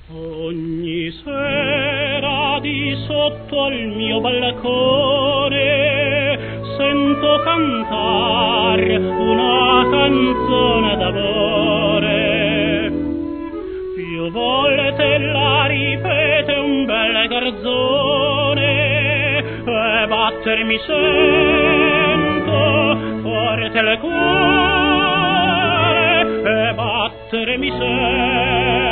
Ogni sera di sotto al mio balcone sento cantar una canzone d'amore. Più volte la ripete un bel garzone e battermi sento forte il cuore e battermi sento